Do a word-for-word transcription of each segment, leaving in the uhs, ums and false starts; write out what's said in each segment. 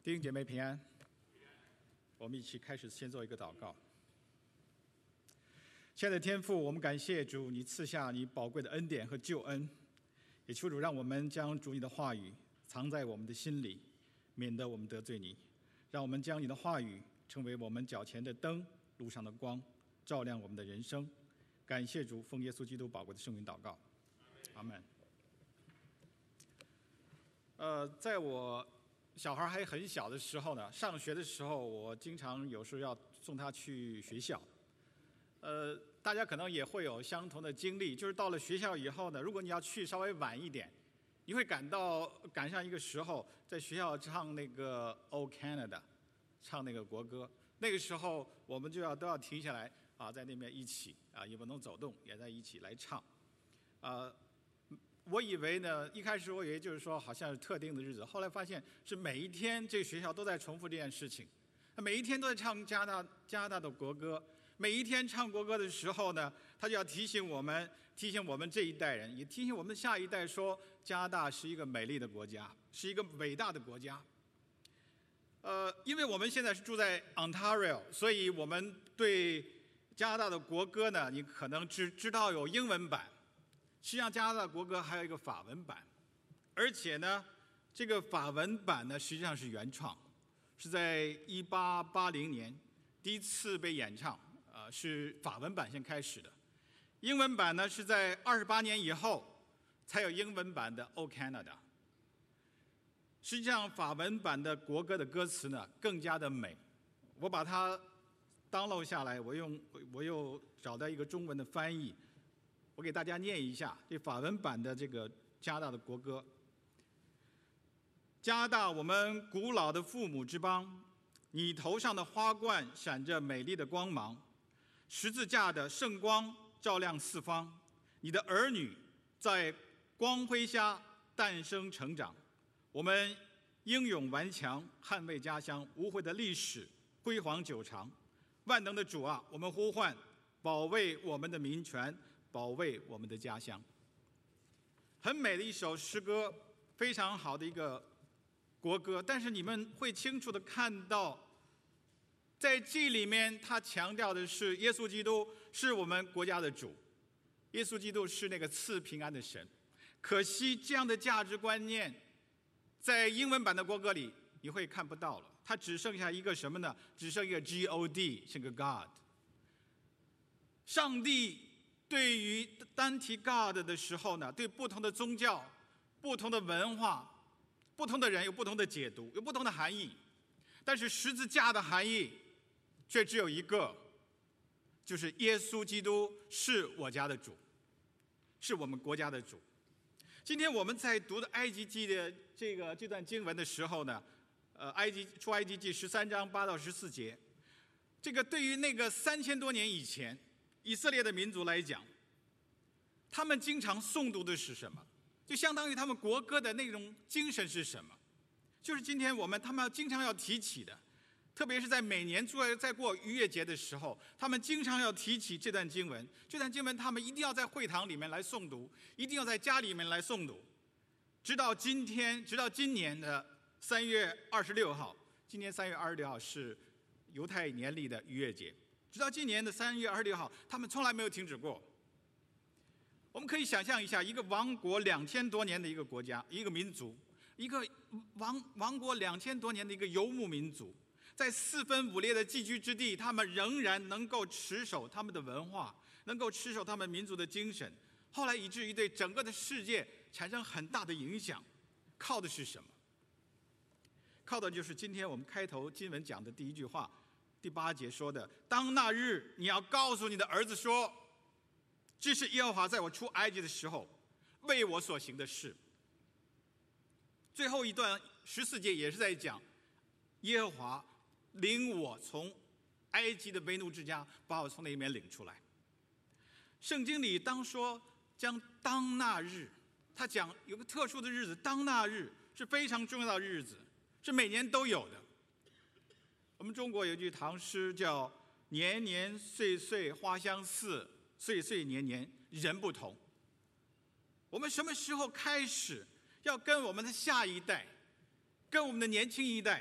弟兄姐妹平安，我们一起开始先做一个祷告。亲爱的天父，我们感谢主，你赐下你宝贵的恩典和救恩，也求主让我们将主你的话语藏在我们的心里，免得我们得罪你。让我们将你的话语成为我们脚前的灯，路上的光，照亮我们的人生。感谢主，奉耶稣基督宝贵的圣名祷告，阿们。呃，在我小孩还很小的时候呢，上学的时候，我经常有时候要送他去学校。呃，大家可能也会有相同的经历，就是到了学校以后呢，如果你要去稍微晚一点，你会感到赶上一个时候，在学校唱那个《O Canada》，唱那个国歌。那个时候我们就要都要停下来啊，在那边一起啊，也不能走动，也在一起来唱。啊，我以为呢，一开始我以为就是说好像是特定的日子，后来发现是每一天这个学校都在重复这件事情，每一天都在唱加拿大加拿大的国歌。每一天唱国歌的时候呢，他就要提醒我们，提醒我们这一代人，也提醒我们下一代说，加拿大是一个美丽的国家，是一个伟大的国家。呃，因为我们现在是住在 Ontario， 所以我们对加拿大的国歌呢，你可能只知道有英文版，实际上加拿大国歌还有一个法文版，而且呢，这个法文版呢实际上是原创，是在一八八零年第一次被演唱。呃，是法文版先开始的，英文版呢是在二十八年以后才有英文版的《O Canada》。实际上，法文版的国歌的歌词呢更加的美。我把它 download 下来，我用我又找到一个中文的翻译，我给大家念一下这法文版的这个加拿大的国歌。加拿大，我们古老的父母之邦，你头上的花冠闪着美丽的光芒。十字架的圣光照亮四方，你的儿女在光辉下诞生成长。我们英勇顽强，捍卫家乡，无悔的历史，辉煌久长。万能的主啊，我们呼唤，保卫我们的民权，保卫我们的家乡。很美的一首诗歌，非常好的一个国歌，但是你们会清楚地看到，在这里面，他强调的是耶稣基督是我们国家的主，耶稣基督是那个赐平安的神。可惜这样的价值观念，在英文版的国歌里你会看不到了，它只剩下一个什么呢？只剩一个 G O D， 是个 God。上帝对于单提 God 的时候呢，对不同的宗教、不同的文化、不同的人有不同的解读，有不同的含义。但是十字架的含义却只有一个，就是耶稣基督是我家的主，是我们国家的主。今天我们在读的埃及记的这个这段经文的时候呢，呃，埃及出埃及记十三章八到十四节，这个对于那个三千多年以前以色列的民族来讲，他们经常诵读的是什么？就相当于他们国歌的那种精神是什么？就是今天我们他们要经常要提起的。特别是在每年在过逾越节的时候，他们经常要提起这段经文。这段经文他们一定要在会堂里面来诵读，一定要在家里面来诵读。直到今天，直到今年的三月二十六号，今年三月二十六号是犹太年历的逾越节。直到今年的三月二十六号，他们从来没有停止过。我们可以想象一下，一个亡国两千多年的一个国家，一个民族，一个亡亡国两千多年的一个游牧民族。在四分五裂的寄居之地，他们仍然能够持守他们的文化，能够持守他们民族的精神，后来以至于对整个的世界产生很大的影响。靠的是什么？靠的就是今天我们开头经文讲的第一句话，第八节说的：当那日你要告诉你的儿子说，这是耶和华在我出埃及的时候为我所行的事。最后一段十四节也是在讲耶和华领我从埃及的为奴之家，把我从那里面领出来。圣经里当说将当那日，他讲有个特殊的日子，当那日是非常重要的日子，是每年都有的。我们中国有句唐诗叫年年岁岁花相似，岁岁年年人不同。我们什么时候开始要跟我们的下一代，跟我们的年轻一代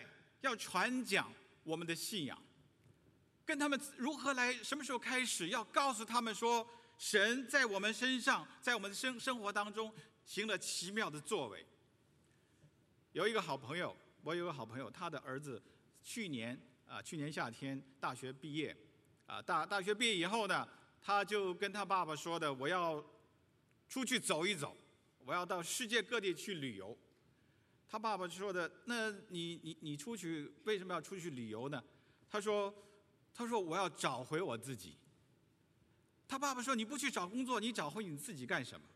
要传讲我们的信仰，跟他们如何来，什么时候开始，要告诉他们说，神在我们身上，在我们的生生活当中行了奇妙的作为。有一个好朋友，我有个好朋友，他的儿子去年啊，去年夏天大学毕业，啊，大大学毕业以后呢，他就跟他爸爸说的，我要出去走一走，我要到世界各地去旅游。他爸爸说的，那你你你出去为什么要出去旅游呢？他说，他说我要找回我自己。他爸爸说，你不去找工作，你找回你自己干什么？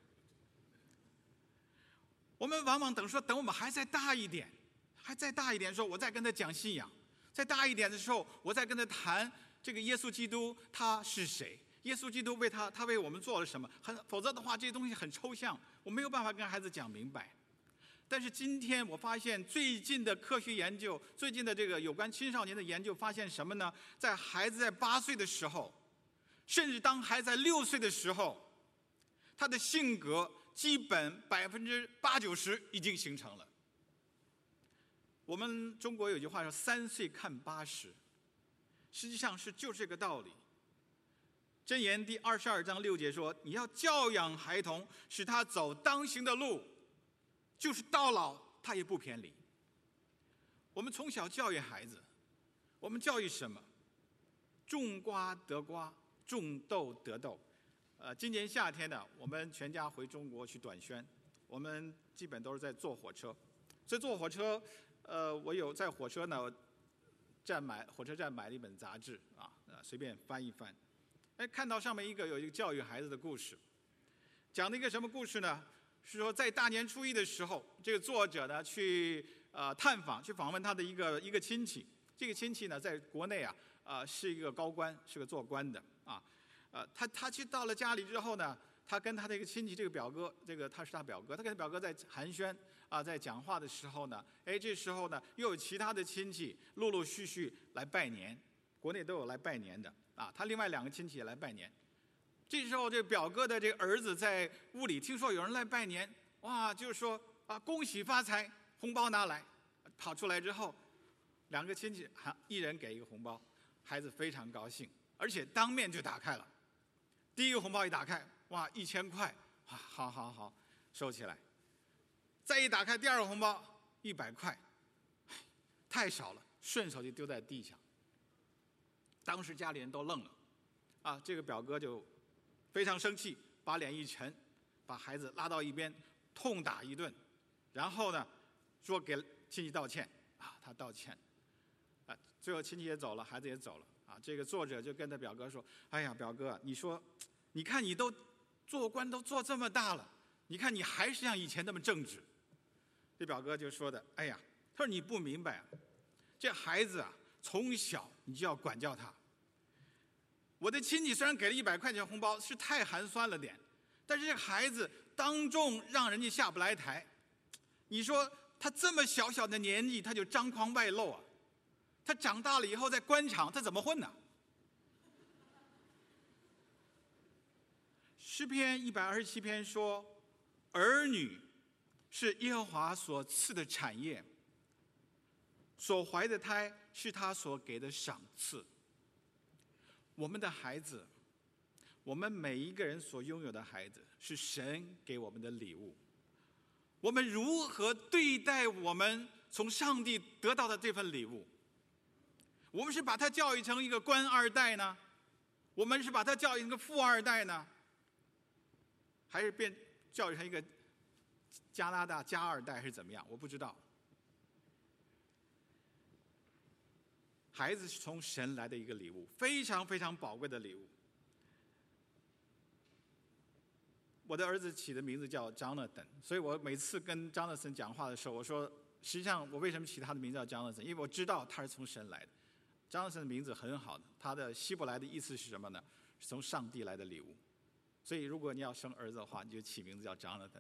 我们往往等说，等我们还再大一点，还再大一点，说我再跟他讲信仰，再大一点的时候，我再跟他谈这个耶稣基督他是谁，耶稣基督为他他为我们做了什么。很否则的话，这些东西很抽象，我没有办法跟孩子讲明白。但是今天我发现，最近的科学研究，最近的这个有关青少年的研究，发现什么呢？在孩子在八岁的时候，甚至当孩子在六岁的时候，他的性格基本百分之八九十已经形成了。我们中国有句话说“三岁看八十”，实际上是就这个道理。箴言第二十二章六节说：“你要教养孩童，使他走当行的路，就是到老他也不偏离。”我们从小教育孩子，我们教育什么？种瓜得瓜，种豆得豆。呃，今年夏天呢，我们全家回中国去短宣，我们基本都是在坐火车。所以坐火车，呃，我有在火车呢站买火车站买了一本杂志啊，呃，随便翻一翻，哎，看到上面一个有一个教育孩子的故事，讲的一个什么故事呢？是说在大年初一的时候，这个作者呢去呃探访，去访问他的一个一个亲戚。这个亲戚呢，在国内啊，呃，是一个高官，是个做官的啊。呃，他他去到了家里之后呢，他跟他的一个亲戚，这个表哥，这个他是他表哥，他跟他表哥在寒暄啊，在讲话的时候呢，哎，这时候呢，又有其他的亲戚陆陆续续来拜年，国内都有来拜年的啊。他另外两个亲戚也来拜年。这时候，这表哥的这个儿子在屋里听说有人来拜年，哇，就说啊，恭喜发财，红包拿来。跑出来之后，两个亲戚还一人给一个红包，孩子非常高兴，而且当面就打开了。第一个红包一打开，哇，一千块，哇，好好好，收起来。再一打开第二个红包，一百块，太少了，顺手就丢在地上。当时家里人都愣了，啊，这个表哥就非常生气，把脸一沉，把孩子拉到一边，痛打一顿，然后呢，说给亲戚道歉，啊，他道歉，啊，最后亲戚也走了，孩子也走了。啊，这个作者就跟他表哥说：“哎呀，表哥，你说，你看你都做官都做这么大了，你看你还是像以前那么正直。”这表哥就说的：“哎呀，他说你不明白啊，这孩子啊，从小你就要管教他。我的亲戚虽然给了一百块钱红包，是太寒酸了点，但是这孩子当众让人家下不来台，你说他这么小小的年纪他就张狂外露啊。”他长大了以后在官场他怎么混呢？诗篇一百二十七篇说，儿女是耶和华所赐的产业，所怀的胎是他所给的赏赐。我们的孩子，我们每一个人所拥有的孩子，是神给我们的礼物。我们如何对待我们从上帝得到的这份礼物？我们是把他教育成一个官二代呢，我们是把他教育成一个富二代呢，还是变教育成一个加拿大加二代，还是怎么样？我不知道。孩子是从神来的一个礼物，非常非常宝贵的礼物。我的儿子起的名字叫 Jonathan， 所以我每次跟 Jonathan 讲话的时候，我说，实际上我为什么起他的名字叫 Jonathan？ 因为我知道他是从神来的。Jonathan 的名字很好的，他的希伯来的意思是什么呢？是从上帝来的礼物。所以如果你要生儿子的话，你就起名字叫 Jonathan。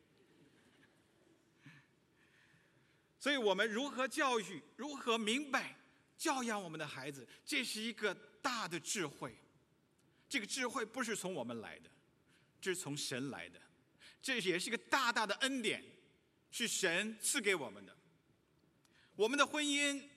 所以我们如何教育，如何明白教养我们的孩子，这是一个大的智慧。这个智慧不是从我们来的，这是从神来的，这也是一个大大的恩典，是神赐给我们的。我们的婚姻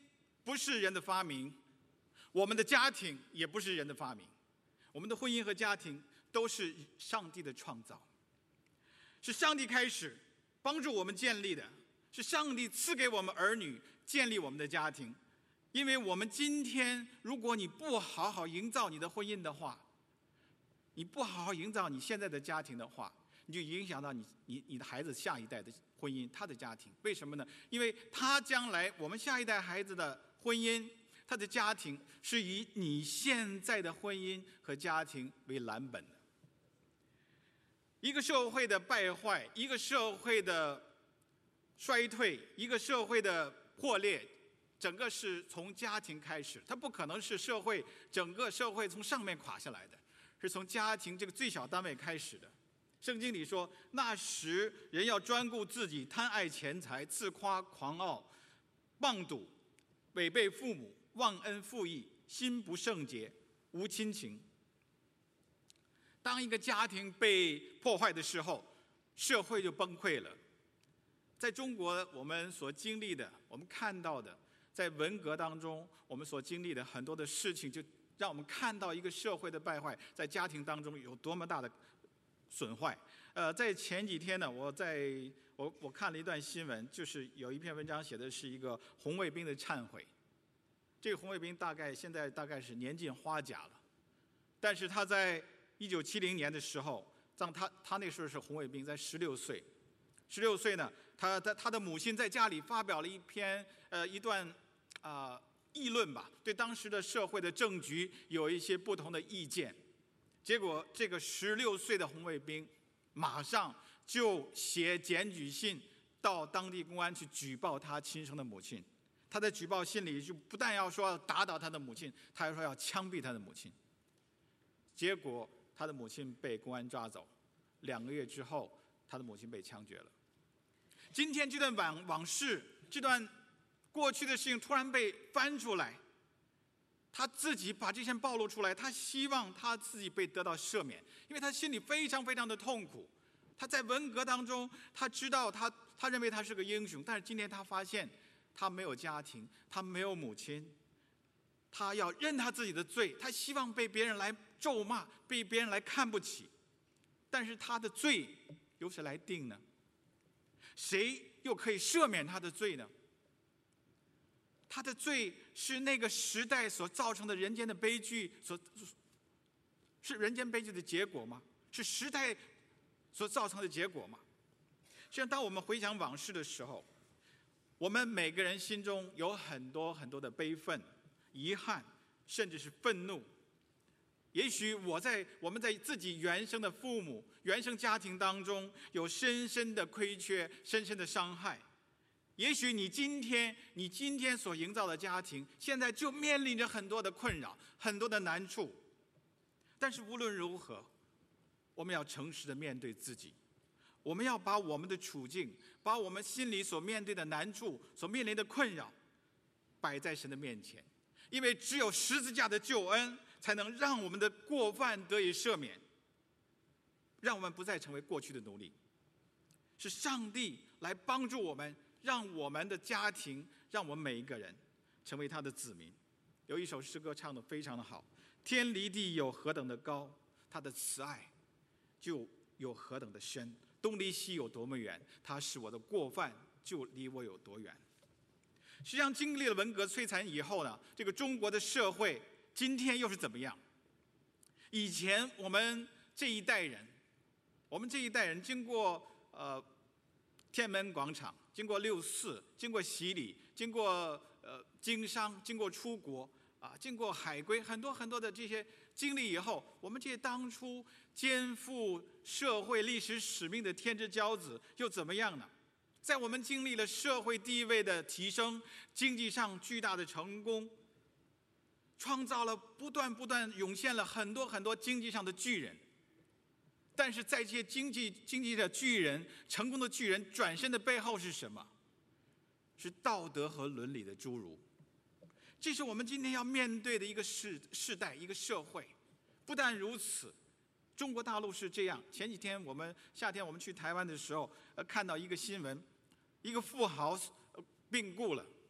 不是人的发明，我们的家庭也不是人的发明，我们的婚姻和家庭都是上帝的创造，是上帝开始帮助我们建立的，是上帝赐给我们儿女建立我们的家庭。因为我们今天，如果你不好好营造你的婚姻的话，你不好好营造你现在的家庭的话，你就影响到你你你的孩子下一代的婚姻，他的家庭。为什么呢？因为他将来我们下一代孩子的婚姻，他的家庭是以你现在的婚姻和家庭为蓝本的。一个社会的败坏，一个社会的衰退，一个社会的破裂，整个是从家庭开始，它不可能是社会整个社会从上面垮下来的，是从家庭这个最小单位开始的。圣经里说，那时人要专顾自己，贪爱钱财，自夸狂傲，妄赌，违背父母，忘恩负义，心不圣洁，无亲情。当一个家庭被破坏的时候，社会就崩溃了。在中国，我们所经历的，我们看到的，在文革当中，我们所经历的很多的事情，就让我们看到一个社会的败坏，在家庭当中有多么大的损坏。呃，在前几天呢，我在我我看了一段新闻，就是有一篇文章写的是一个红卫兵的忏悔。这个红卫兵大概现在大概是年近花甲了，但是他在一九七零年的时候，当他他那时候是红卫兵，在十六岁，十六岁呢，他他他的母亲在家里发表了一篇呃一段啊、呃、议论吧，对当时的社会的政局有一些不同的意见。结果这个十六岁的红卫兵马上就写检举信到当地公安去举报他亲生的母亲。他在举报信里就不但要说要打倒他的母亲，他还说要枪毙他的母亲。结果他的母亲被公安抓走，两个月之后，他的母亲被枪决了。今天这段往往事，这段过去的事情突然被翻出来，他自己把这些暴露出来，他希望他自己被得到赦免，因为他心里非常非常的痛苦。他在文革当中，他知道他他认为他是个英雄，但是今天他发现他没有家庭，他没有母亲，他要认他自己的罪，他希望被别人来咒骂，被别人来看不起。但是他的罪由谁来定呢？谁又可以赦免他的罪呢？他的罪是那个时代所造成的人间的悲剧，所是人间悲剧的结果吗？是时代所造成的结果吗？实际上，当我们回想往事的时候，我们每个人心中有很多很多的悲愤、遗憾，甚至是愤怒。也许我在我们在自己原生的父母、原生家庭当中有深深的亏缺、深深的伤害。也许你今天你今天所营造的家庭，现在就面临着很多的困扰、很多的难处。但是无论如何，我们要诚实的面对自己，我们要把我们的处境，把我们心里所面对的难处、所面临的困扰，摆在神的面前。因为只有十字架的救恩，才能让我们的过犯得以赦免，让我们不再成为过去的奴隶。是上帝来帮助我们，让我们的家庭，让我们每一个人成为他的子民。有一首诗歌唱得非常的好，天离地有何等的高，他的慈爱就有何等的深，东离西有多么远，他使我的过犯就离我有多远。实际上经历了文革摧残以后呢，这个中国的社会今天又是怎么样？以前我们这一代人，我们这一代人经过呃天安门广场，经过六四，经过洗礼，经过呃经商，经过出国啊，经过海归，很多很多的这些经历以后，我们这些当初肩负社会历史使命的天之骄子又怎么样呢？在我们经历了社会地位的提升，经济上巨大的成功，创造了不断不断涌现了很多很多经济上的巨人。但是在这些经济经济的巨人、成功的巨人转身的背后是什么？是道德和伦理的侏儒。这是我们今天要面对的一个世世代，一个社会。不但如此，中国大陆是这样。前几天我们夏天我们去台湾的时候，呃，看到一个新闻，一个富豪病故了。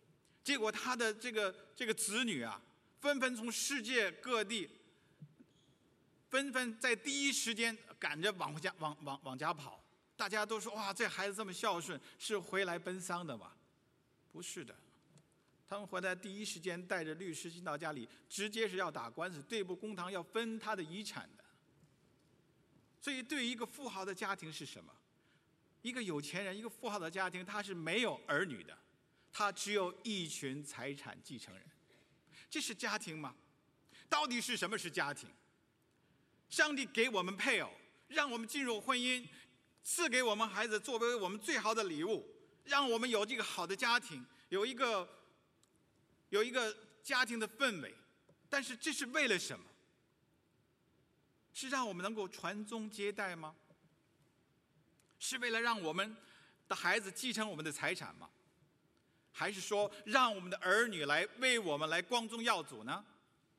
结果他的这个这个子女啊，纷纷从世界各地，纷纷在第一时间赶着往家往往往家跑。大家都说哇，这孩子这么孝顺，是回来奔丧的吧？不是的，他们回来第一时间带着律师进到家里，直接是要打官司，对簿公堂，要分他的遗产的。所以，对于一个富豪的家庭是什么？一个有钱人，一个富豪的家庭，他是没有儿女的，他只有一群财产继承人。这是家庭吗？到底是什么是家庭？上帝给我们配偶，让我们进入婚姻，赐给我们孩子作为我们最好的礼物，让我们有这个好的家庭，有一个有一个家庭的氛围。但是这是为了什么？是让我们能够传宗接代吗？是为了让我们的孩子继承我们的财产吗？还是说让我们的儿女来为我们来光宗耀祖呢？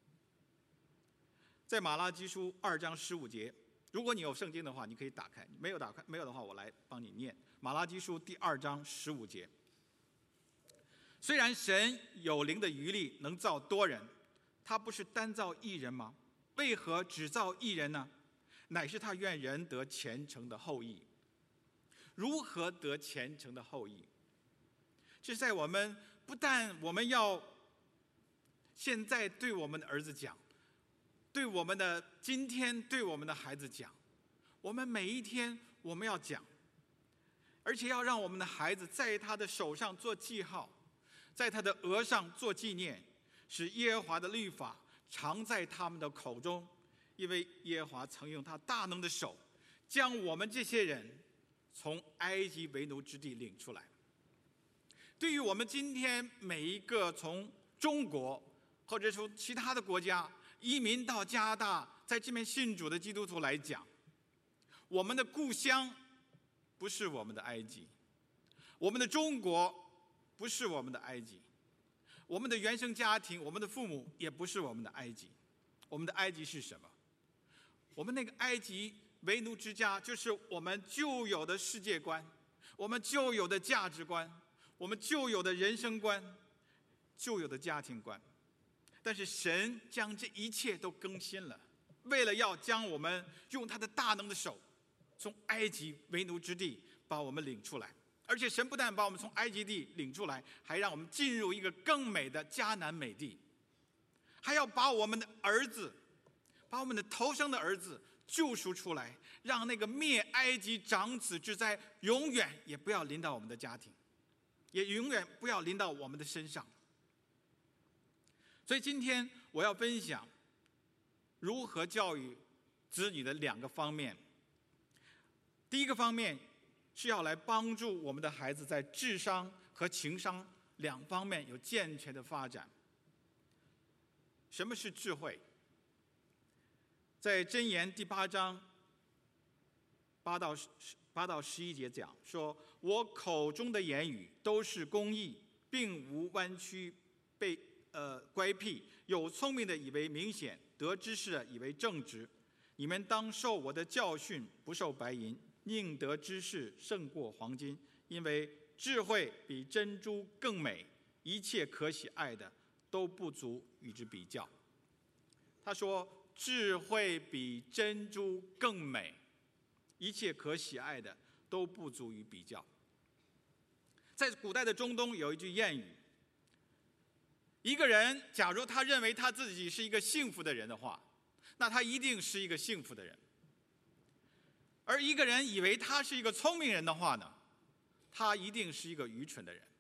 在马拉基书二章十五节，如果你有圣经的话，你可以打开；没有打开，没有的话，我来帮你念。马拉基书第二章十五节：虽然神有灵的余力，能造多人，他不是单造一人吗？为何只造一人呢？乃是他愿人得虔诚的后裔。如何得虔诚的后裔？这是在我们不但我们要现在对我们的儿子讲，对我们的今天对我们的孩子讲，我们每一天我们要讲，而且要让我们的孩子在他的手上做记号，在他的额上做纪念，使耶和华的律法常在他们的口中，因为耶和华曾用他大能的手将我们这些人从埃及为奴之地领出来。对于我们今天每一个从中国或者从其他的国家移民到加拿大，在这边信主的基督徒来讲，我们的故乡不是我们的埃及，我们的中国不是我们的埃及，我们的原生家庭，我们的父母也不是我们的埃及。我们的埃及是什么？我们那个埃及为奴之家，就是我们旧有的世界观，我们旧有的价值观，我们旧有的人生观，旧有的家庭观。但是神将这一切都更新了，为了要将我们用他的大能的手从埃及为奴之地把我们领出来。而且神不但把我们从埃及地领出来，还让我们进入一个更美的迦南美地，还要把我们的儿子，把我们的头生的儿子救赎出来，让那个灭埃及长子之灾永远也不要临到我们的家庭，也永远不要临到我们的身上。所以今天我要分享如何教育子女的两个方面。第一个方面是要来帮助我们的孩子在智商和情商两方面有健全的发展。什么是智慧？在箴言第八章八到八到十一节讲说：我口中的言语都是公义，并无弯曲被呃乖僻。有聪明的以为明显，得知识的以为正直。你们当受我的教训，不受白银，宁得知识胜过黄金，因为智慧比珍珠更美，一切可喜爱的都不足与之比较。他说智慧比珍珠更美，一切可喜爱的都不足以比较。在古代的中东有一句谚语，一个人假如他认为他自己是一个幸福的人的话，那他一定是一个幸福的人。而一个人以为他是一个聪明人的话呢，他一定是一个愚蠢的人。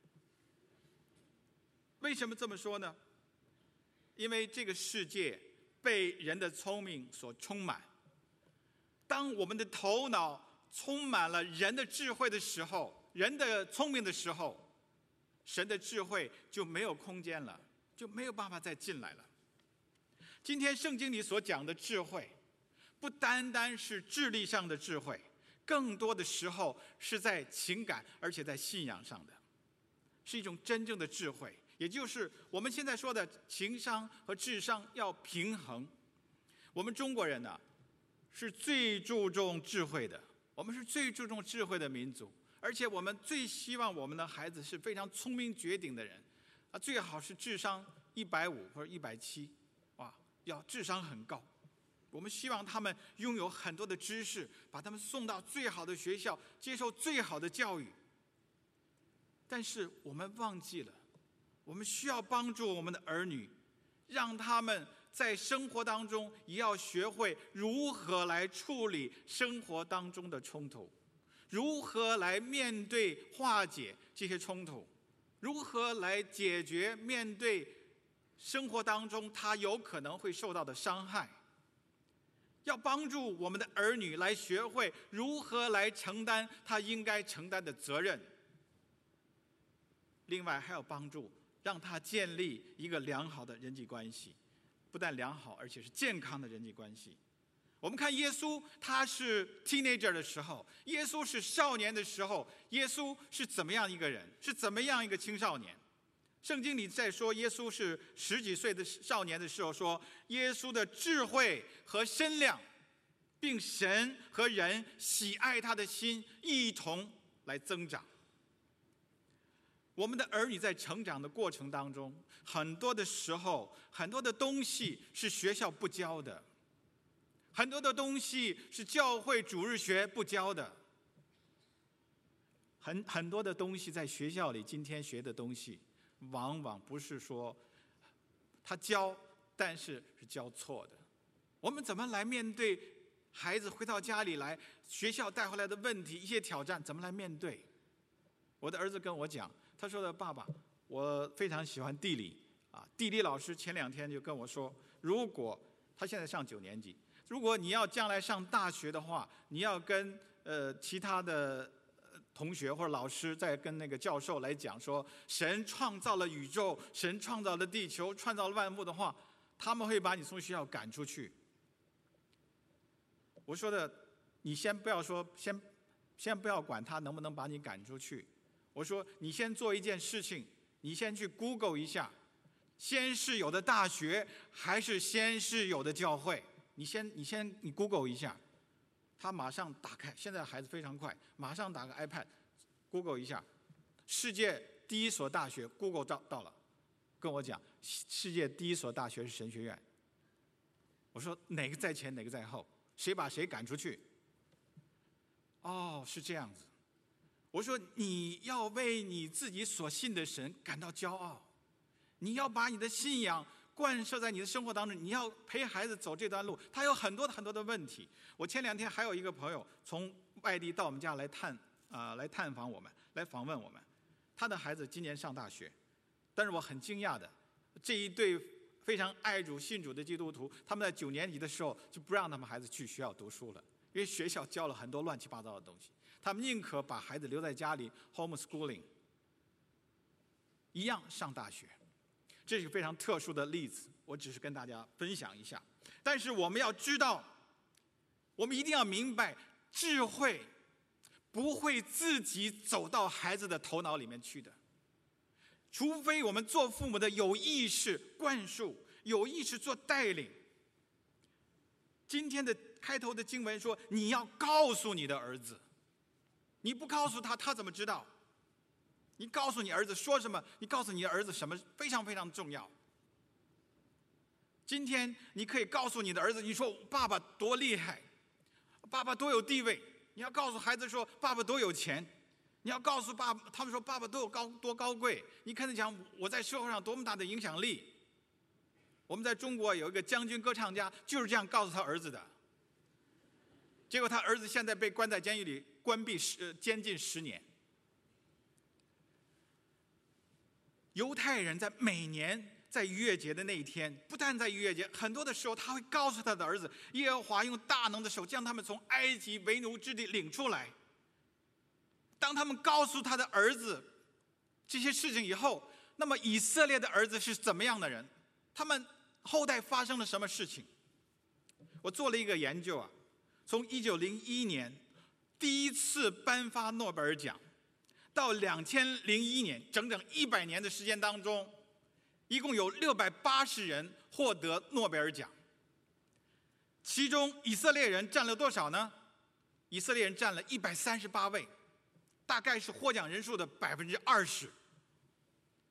为什么这么说呢？因为这个世界被人的聪明所充满。当我们的头脑充满了人的智慧的时候，人的聪明的时候，神的智慧就没有空间了，就没有办法再进来了。今天圣经里所讲的智慧，不单单是智力上的智慧，更多的时候是在情感而且在信仰上的，是一种真正的智慧。也就是我们现在说的情商和智商要平衡。我们中国人呢，是最注重智慧的，我们是最注重智慧的民族，而且我们最希望我们的孩子是非常聪明绝顶的人， 啊，最好是智商一百五或者一百七，哇，要智商很高。我们希望他们拥有很多的知识，把他们送到最好的学校，接受最好的教育。但是我们忘记了，我们需要帮助我们的儿女，让他们在生活当中也要学会如何来处理生活当中的冲突，如何来面对化解这些冲突，如何来解决面对生活当中他有可能会受到的伤害。要帮助我们的儿女来学会如何来承担他应该承担的责任。另外还要帮助让他建立一个良好的人际关系，不但良好，而且是健康的人际关系。我们看耶稣，他是 teenager 的时候，耶稣是少年的时候，耶稣是怎么样一个人，是怎么样一个青少年。圣经里在说耶稣是十几岁的少年的时候，说耶稣的智慧和身量，并神和人喜爱他的心一同来增长。我们的儿女在成长的过程当中，很多的时候，很多的东西是学校不教的，很多的东西是教会主日学不教的，很很多的东西在学校里今天学的东西，往往不是说他教，但是是教错的。我们怎么来面对孩子回到家里来，学校带回来的问题，一些挑战，怎么来面对？我的儿子跟我讲，他说的爸爸，我非常喜欢地理啊，地理老师前两天就跟我说，如果他现在上九年级，如果你要将来上大学的话，你要跟呃其他的同学或者老师在跟那个教授来讲说，神创造了宇宙，神创造了地球，创造了万物的话，他们会把你从学校赶出去。我说的，你先不要说，先先不要管他能不能把你赶出去。我说，你先做一件事情，你先去 Google 一下，先是有的大学还是先是有的教会？你先你先你 Google 一下。他马上打开，现在孩子非常快，马上打个 iPad，Google 一下，世界第一所大学 ，Google 到到了，跟我讲，世界第一所大学是神学院。我说哪个在前，哪个在后？谁把谁赶出去？哦，是这样子。我说你要为你自己所信的神感到骄傲，你要把你的信仰贯彻在你的生活当中，你要陪孩子走这段路，他有很多很多的问题。我前两天还有一个朋友从外地到我们家来探啊、呃、来探访我们，来访问我们。他的孩子今年上大学，但是我很惊讶的，这一对非常爱主信主的基督徒，他们在九年级的时候就不让他们孩子去学校读书了，因为学校教了很多乱七八糟的东西，他们宁可把孩子留在家里 homeschooling， 一样上大学。这是非常特殊的例子，我只是跟大家分享一下。但是我们要知道，我们一定要明白，智慧不会自己走到孩子的头脑里面去的，除非我们做父母的有意识灌输，有意识做带领。今天的开头的经文说，你要告诉你的儿子，你不告诉他，他怎么知道？你告诉你儿子说什么，你告诉你儿子什么非常非常重要。今天你可以告诉你的儿子，你说爸爸多厉害，爸爸多有地位。你要告诉孩子说爸爸多有钱，你要告诉爸爸，他们说爸爸多有高多高贵。你看他讲我在社会上多么大的影响力。我们在中国有一个将军歌唱家，就是这样告诉他儿子的。结果他儿子现在被关在监狱里，关闭十监禁十年。犹太人在每年在逾越节的那一天，不但在逾越节，很多的时候他会告诉他的儿子，耶和华用大能的手将他们从埃及为奴之地领出来。当他们告诉他的儿子这些事情以后，那么以色列的儿子是怎么样的人？他们后代发生了什么事情？我做了一个研究啊，从一九零一年第一次颁发诺贝尔奖到两千零一年，整整一百年的时间当中，一共有六百八十人获得诺贝尔奖。其中以色列人占了多少呢？以色列人占了一百三十八位，大概是获奖人数的百分之二十。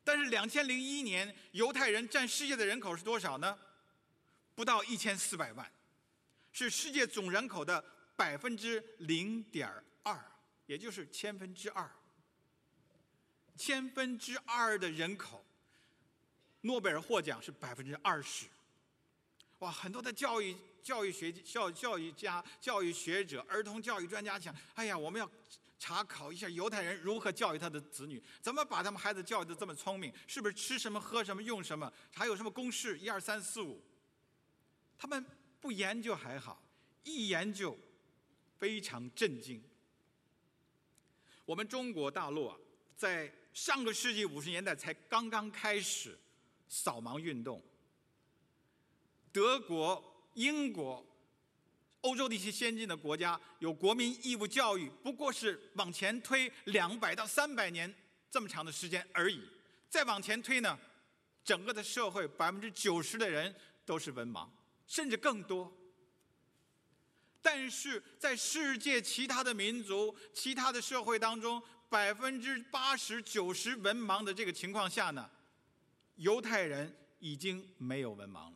但是两千零一年，犹太人占世界的人口是多少呢？不到一千四百万，是世界总人口的百分之零点二，也就是千分之二。千分之二的人口，诺贝尔获奖是百分之二十。哇，很多的教育教育学教教育家、教育学者、儿童教育专家讲，哎呀，我们要查考一下犹太人如何教育他的子女，怎么把他们孩子教育得这么聪明，是不是吃什么喝什么用什么，还有什么公式一二三四五。他们不研究还好，一研究非常震惊。我们中国大陆啊，在上个世纪五十年代才刚刚开始扫盲运动。德国、英国、欧洲的一些先进的国家有国民义务教育，不过是往前推两百到三百年这么长的时间而已。再往前推呢，整个的社会百分之九十的人都是文盲，甚至更多。但是在世界其他的民族、其他的社会当中，百分之八十、九十文盲的这个情况下呢，犹太人已经没有文盲了。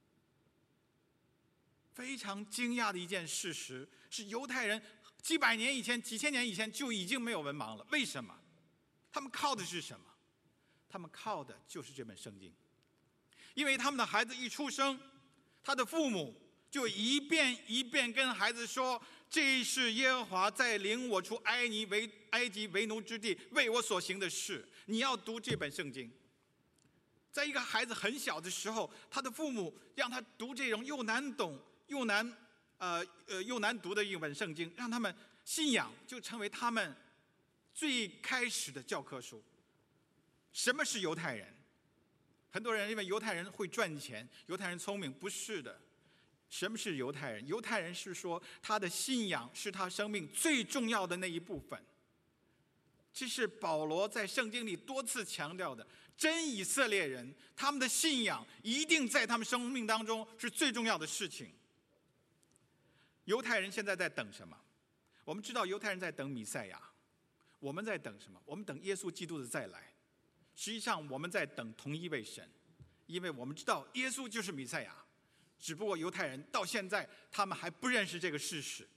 非常惊讶的一件事实是，犹太人几百年以前、几千年以前就已经没有文盲了。为什么？他们靠的是什么？他们靠的就是这本圣经。因为他们的孩子一出生，他的父母就一遍一遍跟孩子说：“这是耶和华在领我出埃及为埃及为奴之地为我所行的事。”你要读这本圣经。在一个孩子很小的时候，他的父母让他读这种又难懂又难呃呃又难读的一本圣经，让他们信仰就成为他们最开始的教科书。什么是犹太人？很多人认为犹太人会赚钱，犹太人聪明，不是的。什么是犹太人？犹太人是说他的信仰是他生命最重要的那一部分。这是保罗在圣经里多次强调的。真以色列人，他们的信仰一定在他们生命当中是最重要的事情。犹太人现在在等什么？我们知道犹太人在等弥赛亚，我们在等什么？我们等耶稣基督的再来。实际上我们在等同一位神，因为我们知道耶稣就是弥赛亚，只不过犹太人到现在他们还不认识这个事实。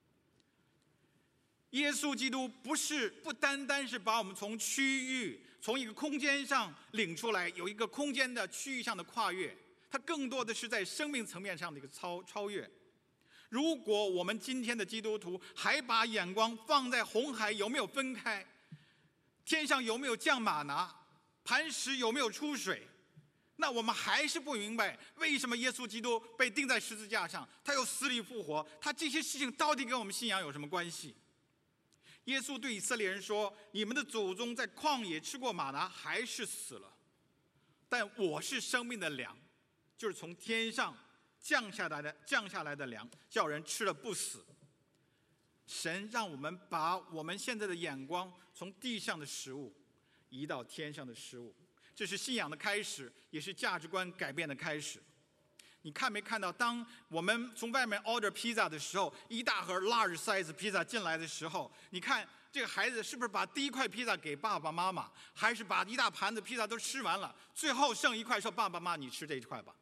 耶稣基督不是不单单是把我们从区域、从一个空间上领出来，有一个空间的区域上的跨越，它更多的是在生命层面上的一个超超越。如果我们今天的基督徒还把眼光放在红海有没有分开，天上有没有降玛拿，磐石有没有出水，那我们还是不明白为什么耶稣基督被钉在十字架上，他又死里复活，他这些事情到底跟我们信仰有什么关系？耶稣对以色列人说：“你们的祖宗在旷野吃过玛拿，还是死了。但我是生命的粮，就是从天上降下来的降下来的粮，叫人吃了不死。”神让我们把我们现在的眼光从地上的食物移到天上的食物，这是信仰的开始，也是价值观改变的开始。你看没看到，当我们从外面 order 披萨的时候，一大盒 large size 披萨进来的时候，你看这个孩子是不是把第一块披萨给爸爸妈妈，还是把一大盘子披萨都吃完了，最后剩一块说爸爸妈妈你吃这一块吧？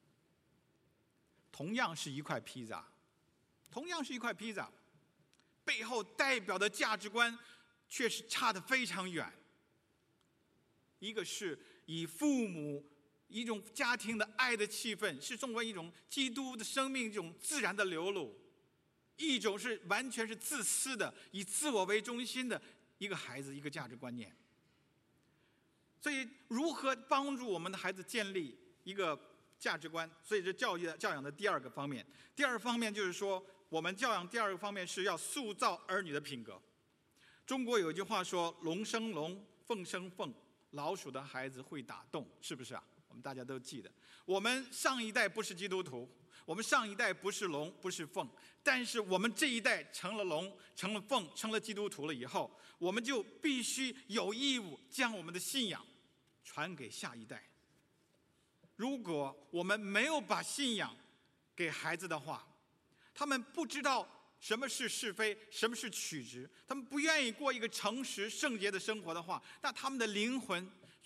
同样是一块披萨，同样是一块披萨，背后代表的价值观却是差得非常远。一个是以父母一种家庭的爱的气氛，是作为一种基督的生命一种自然的流露；一种是完全是自私的，以自我为中心的一个孩子一个价值观念。所以如何帮助我们的孩子建立一个价值观，所以这教育的教养的第二个方面。第二个方面就是说，我们教养第二个方面是要塑造儿女的品格。中国有一句话说：“龙生龙，凤生凤，老鼠的孩子会打洞”，是不是啊？我们大家都记得。我们上一代不是基督徒，我们上一代不是龙，不是凤，但是我们这一代成了龙，成了凤，成了基督徒了以后，我们就必须有义务将我们的信仰传给下一代。如果我们没有把信仰给孩子的话，他们不知道什么是是非，什么是曲直，他们不愿意过一个诚实圣洁的生活的话，那他们的灵魂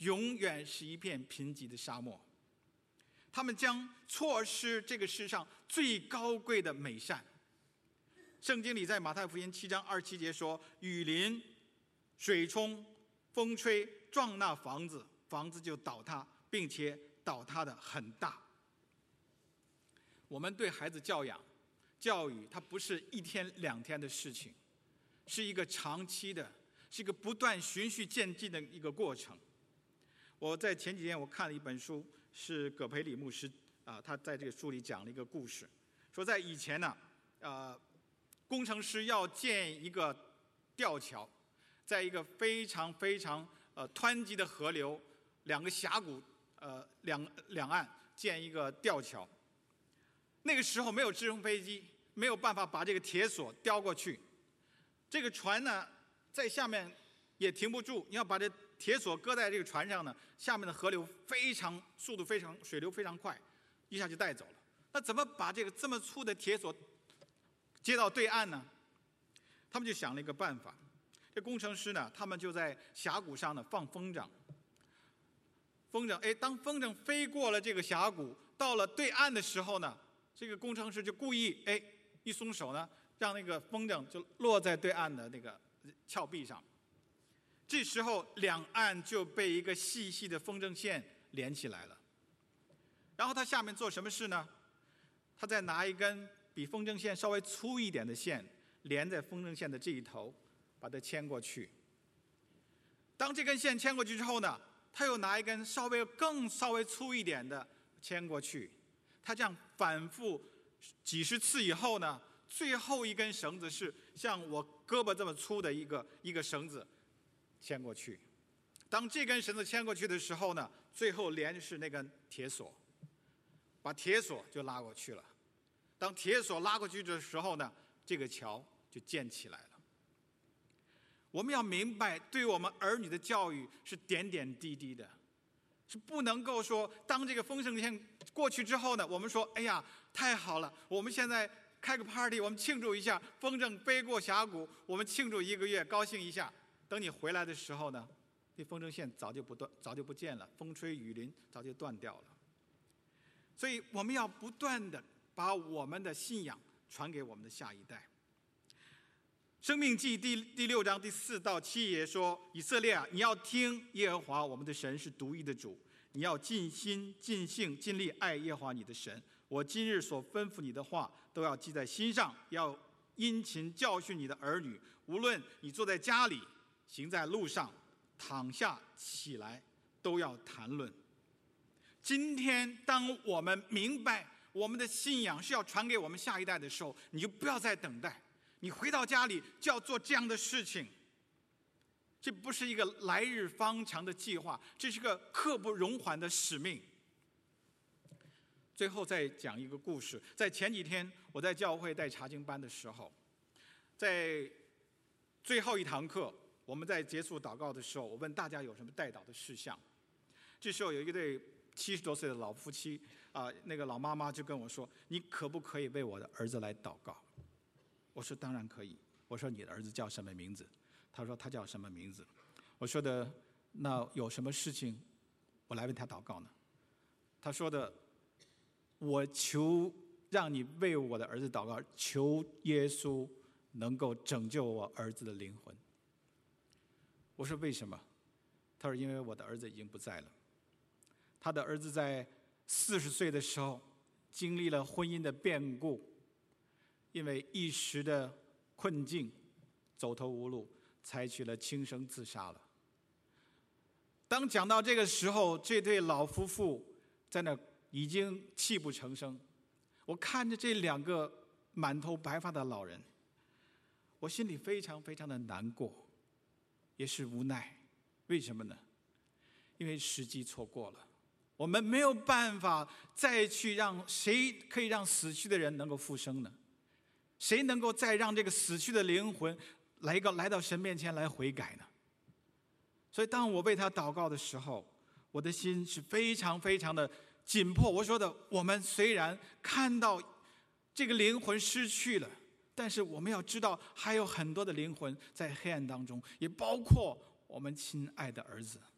永远是一片贫瘠的沙漠。他们将错失这个世上最高贵的美善。圣经里在马太福音七章二十七节说，雨淋、水冲、风吹，撞那房子，房子就倒塌，并且倒塌的很大。我们对孩子教养、教育，它不是一天两天的事情，是一个长期的，是一个不断循序渐进的一个过程。我在前几天我看了一本书，是葛培理牧师啊，他在这个书里讲了一个故事，说在以前呢，呃，工程师要建一个吊桥，在一个非常非常呃湍急的河流，两个峡谷呃两两岸建一个吊桥。那个时候没有直升飞机，没有办法把这个铁索吊过去，这个船呢在下面也停不住，你要把这铁索搁在这个船上呢，下面的河流非常速度非常水流非常快，一下就带走了。那怎么把这个这么粗的铁索接到对岸呢？他们就想了一个办法。这工程师呢，他们就在峡谷上呢放风筝。风筝，哎，当风筝飞过了这个峡谷，到了对岸的时候呢，这个工程师就故意，哎，一松手呢，让那个风筝就落在对岸的那个峭壁上。这时候两岸就被一个细细的风筝线连起来了。然后他下面做什么事呢？他再拿一根比风筝线稍微粗一点的线，连在风筝线的这一头，把它牵过去。当这根线牵过去之后呢，他又拿一根稍微更稍微粗一点的牵过去。他这样反复几十次以后呢，最后一根绳子是像我胳膊这么粗的一个一个绳子牵过去。当这根绳子牵过去的时候呢，最后连的是那根铁索，把铁索就拉过去了。当铁索拉过去的时候呢，这个桥就建起来了。我们要明白，对我们儿女的教育是点点滴滴的，是不能够说当这个风筝线过去之后呢，我们说哎呀太好了，我们现在开个 party， 我们庆祝一下，风筝飞过峡谷，我们庆祝一个月，高兴一下。等你回来的时候呢，这风筝线早就不断，早就不见了，风吹雨淋早就断掉了。所以我们要不断的把我们的信仰传给我们的下一代。生命记第第六章第四到七节说，以色列啊，你要听耶和华我们的神是独一的主，你要尽心尽性尽力爱耶和华你的神。我今日所吩咐你的话都要记在心上，要殷勤教训你的儿女，无论你坐在家里，行在路上，躺下起来，都要谈论。今天当我们明白我们的信仰是要传给我们下一代的时候，你就不要再等待，你回到家里就要做这样的事情。这不是一个来日方长的计划，这是个刻不容缓的使命。最后再讲一个故事。在前几天我在教会带查经班的时候，在最后一堂课，我们在结束祷告的时候，我问大家有什么代祷的事项。这时候有一对七十多岁的老夫妻啊、呃，那个老妈妈就跟我说：“你可不可以为我的儿子来祷告？”我说：“当然可以。”我说：“你的儿子叫什么名字？”他说：“他叫什么名字？”我说的：“那有什么事情我来为他祷告呢？”他说的：“我求让你为我的儿子祷告，求耶稣能够拯救我儿子的灵魂。”我说：“为什么？”他说：“因为我的儿子已经不在了。他的儿子在四十岁的时候经历了婚姻的变故，因为一时的困境走投无路，采取了轻生自杀了。”当讲到这个时候，这对老夫妇在那已经泣不成声。我看着这两个满头白发的老人，我心里非常非常的难过，也是无奈。为什么呢？因为时机错过了，我们没有办法再去让谁可以让死去的人能够复生呢？谁能够再让这个死去的灵魂来个来到神面前来悔改呢？所以当我为他祷告的时候，我的心是非常非常的紧迫。我说的，我们虽然看到这个灵魂失去了，但是我们要知道还有很多的灵魂在黑暗当中，也包括我们亲爱的儿子，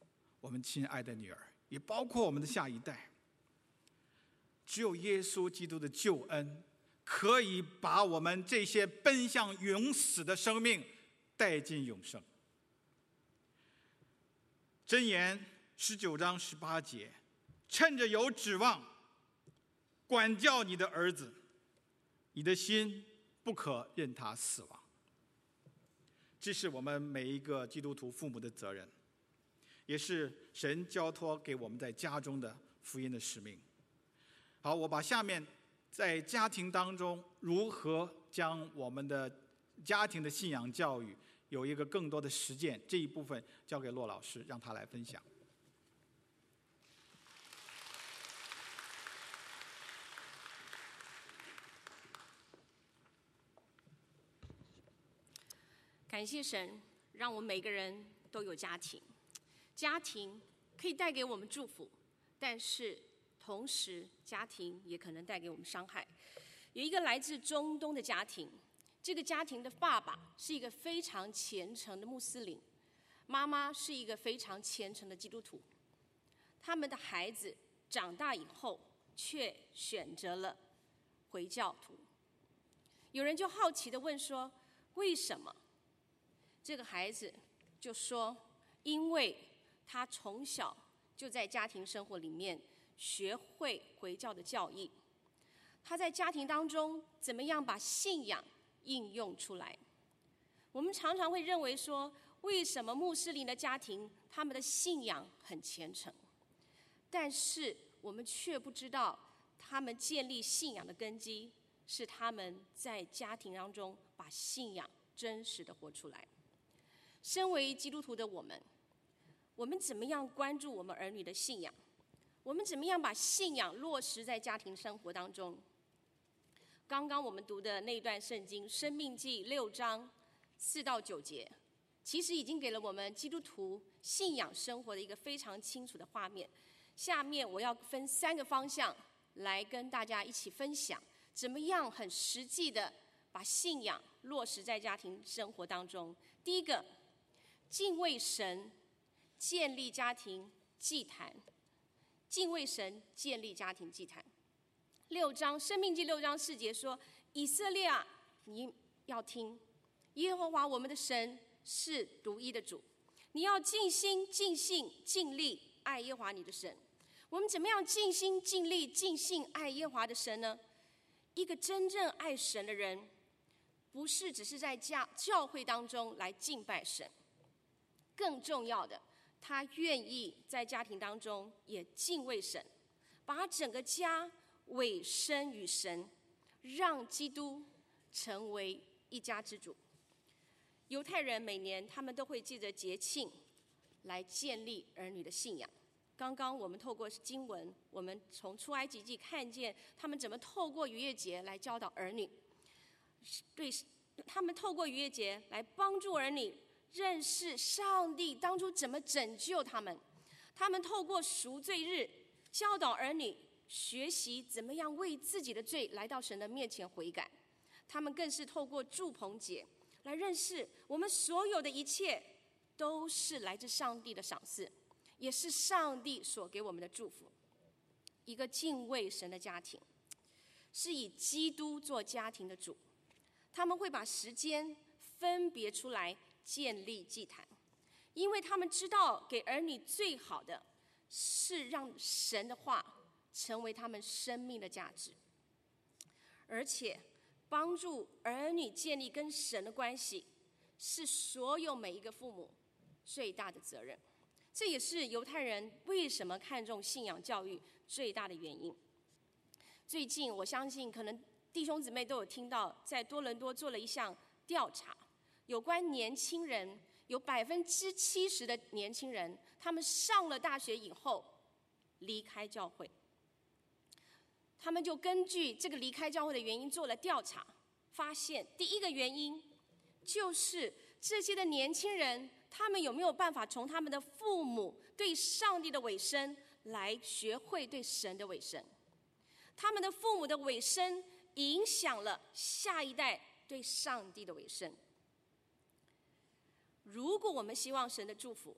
我们亲爱的女儿，也包括我们的下一代。只有耶稣基督的救恩，可以把我们这些奔向永死的生命带进永生。箴言十九章十八节，趁着有指望，管教你的儿子，你的心不可任他死亡。这是我们每一个基督徒父母的责任，也是神交托给我们在家中的福音的使命。好，我把下面在家庭当中如何将我们的家庭的信仰教育有一个更多的实践，这一部分交给骆老师，让他来分享。 感谢神，让我们每个人都有家庭。家庭可以带给我们祝福，但是同时家庭也可能带给我们伤害。有一个来自中东的家庭，这个家庭的爸爸是一个非常虔诚的穆斯林，妈妈是一个非常虔诚的基督徒。他们的孩子长大以后却选择了回教徒。有人就好奇地问说，为什么？这个孩子就说，因为他从小就在家庭生活里面学会回教的教义，他在家庭当中怎么样把信仰应用出来。我们常常会认为说，为什么穆斯林的家庭他们的信仰很虔诚，但是我们却不知道他们建立信仰的根基是他们在家庭当中把信仰真实的活出来。身为基督徒的我们，我们怎么样关注我们儿女的信仰？我们怎么样把信仰落实在家庭生活当中？刚刚我们读的那段圣经《申命记》六章四到九节，其实已经给了我们基督徒信仰生活的一个非常清楚的画面。下面我要分三个方向来跟大家一起分享，怎么样很实际的把信仰落实在家庭生活当中。第一个，敬畏神，建立家庭祭坛。敬畏神，建立家庭祭坛。六章，申命记六章四节说：以色列啊，你要听，耶和华我们的神是独一的主，你要尽心、尽性、尽力爱耶和华你的神。我们怎么样尽心、尽力、尽性爱耶和华的神呢？一个真正爱神的人，不是只是在教教会当中来敬拜神，更重要的，他愿意在家庭当中也敬畏神，把整个家委身于神，让基督成为一家之主。犹太人每年他们都会借着节庆来建立儿女的信仰。刚刚我们透过经文，我们从出埃及记看见他们怎么透过逾越节来教导儿女，对他们透过逾越节来帮助儿女认识上帝当初怎么拯救他们。他们透过赎罪日教导儿女学习怎么样为自己的罪来到神的面前悔改。他们更是透过住棚节来认识我们所有的一切都是来自上帝的赏赐，也是上帝所给我们的祝福。一个敬畏神的家庭是以基督做家庭的主，他们会把时间分别出来建立祭坛，因为他们知道给儿女最好的是让神的话成为他们生命的价值，而且帮助儿女建立跟神的关系是所有每一个父母最大的责任。这也是犹太人为什么看重信仰教育最大的原因。最近我相信可能弟兄姊妹都有听到，在多伦多做了一项调查，有关年轻人，有百分之七十的年轻人，他们上了大学以后离开教会。他们就根据这个离开教会的原因做了调查，发现第一个原因就是这些的年轻人，他们有没有办法从他们的父母对上帝的委身来学会对神的委身。他们的父母的委身影响了下一代对上帝的委身。如果我们希望神的祝福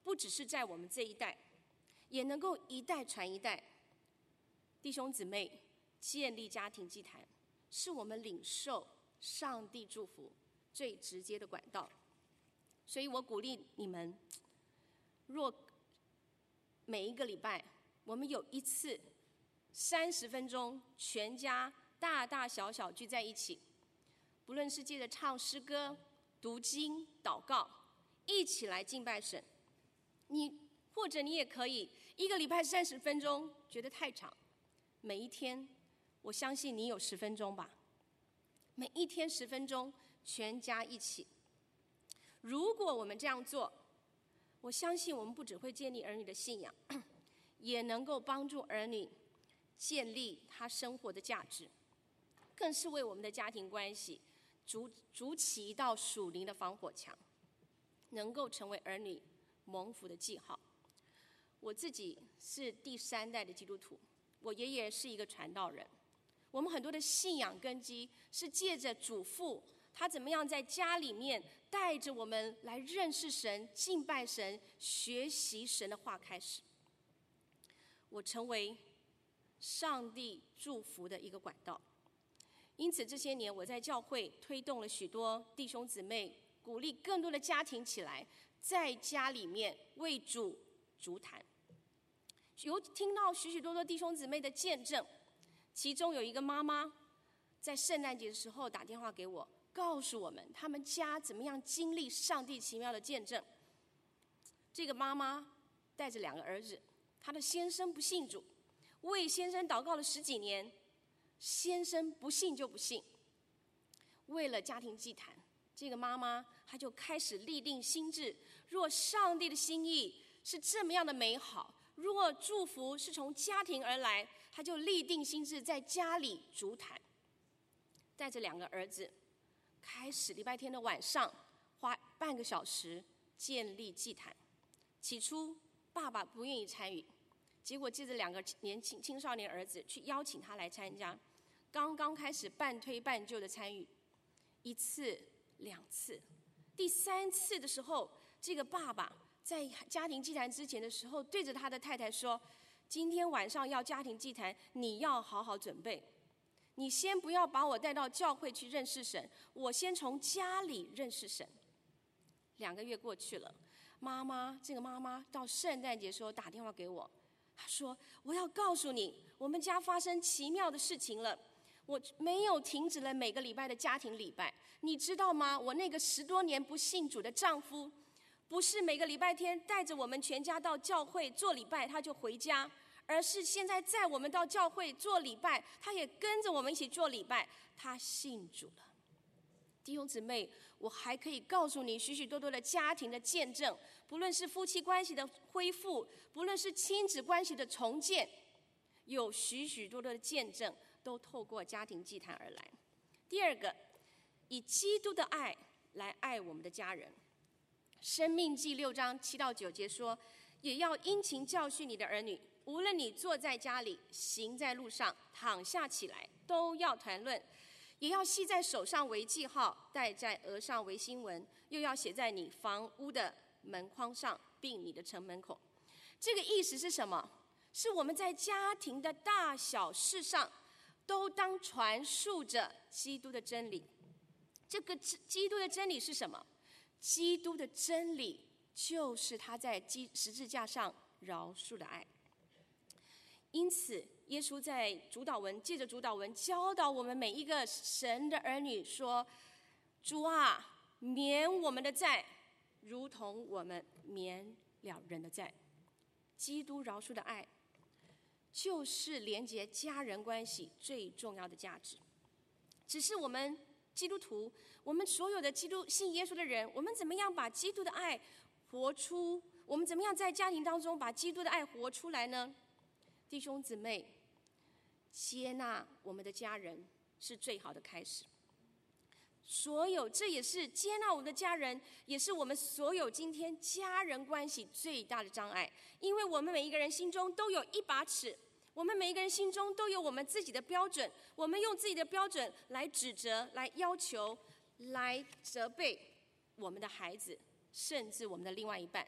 不只是在我们这一代，也能够一代传一代。弟兄姊妹，建立家庭祭坛，是我们领受上帝祝福最直接的管道。所以我鼓励你们，若每一个礼拜我们有一次三十分钟，全家大大小小聚在一起，不论是借着唱诗歌、读经、祷告，一起来敬拜神。你或者你也可以一个礼拜三十分钟，觉得太长，每一天，我相信你有十分钟吧。每一天十分钟，全家一起。如果我们这样做，我相信我们不只会建立儿女的信仰，也能够帮助儿女建立他生活的价值，更是为我们的家庭关系筑筑起一道属灵的防火墙，能够成为儿女蒙福的记号。我自己是第三代的基督徒，我爷爷是一个传道人。我们很多的信仰根基是借着祖父他怎么样在家里面带着我们来认识神、敬拜神、学习神的话开始。我成为上帝祝福的一个管道。因此这些年我在教会推动了许多弟兄姊妹，鼓励更多的家庭起来，在家里面为主筑坛。有听到许许多多弟兄姊妹的见证，其中有一个妈妈在圣诞节的时候打电话给我，告诉我们他们家怎么样经历上帝奇妙的见证。这个妈妈带着两个儿子，她的先生不信主，为先生祷告了十几年，先生不信就不信。为了家庭祭坛，这个妈妈她就开始立定心志，若上帝的心意是这么样的美好，若祝福是从家庭而来，她就立定心志在家里筑坛，带着两个儿子开始礼拜天的晚上花半个小时建立祭坛。起初爸爸不愿意参与，结果借着两个年轻青少年儿子去邀请他来参加，刚刚开始半推半就的参与，一次两次，第三次的时候，这个爸爸在家庭祭坛之前的时候，对着他的太太说，今天晚上要家庭祭坛，你要好好准备，你先不要把我带到教会去认识神，我先从家里认识神。两个月过去了，妈妈这个妈妈到圣诞节的时候打电话给我，她说我要告诉你，我们家发生奇妙的事情了，我没有停止了每个礼拜的家庭礼拜，你知道吗？我那个十多年不信主的丈夫，不是每个礼拜天带着我们全家到教会做礼拜他就回家，而是现在在我们到教会做礼拜，他也跟着我们一起做礼拜，他信主了。弟兄姊妹，我还可以告诉你许许多多的家庭的见证，不论是夫妻关系的恢复，不论是亲子关系的重建，有许许多多的见证都透过家庭祭坛而来。第二个，以基督的爱来爱我们的家人。申命记六章七到九节说，也要殷勤教训你的儿女，无论你坐在家里，行在路上，躺下起来，都要谈论，也要系在手上为记号，戴在额上为新闻，又要写在你房屋的门框上，并你的城门口。这个意思是什么？是我们在家庭的大小事上，都当传述着基督的真理。这个基督的真理是什么？基督的真理就是他在十字架上饶恕的爱。因此耶稣在主祷文借着主祷文教导我们每一个神的儿女说，主啊，免我们的债，如同我们免了人的债。基督饶恕的爱就是连结家人关系最重要的价值。只是我们基督徒，我们所有的基督信耶稣的人，我们怎么样把基督的爱活出？我们怎么样在家庭当中把基督的爱活出来呢？弟兄姊妹，接纳我们的家人是最好的开始。所有，这也是接纳我们的家人，也是我们所有今天家人关系最大的障碍。因为我们每一个人心中都有一把尺，我们每一个人心中都有我们自己的标准，我们用自己的标准来指责、来要求、来责备我们的孩子，甚至我们的另外一半。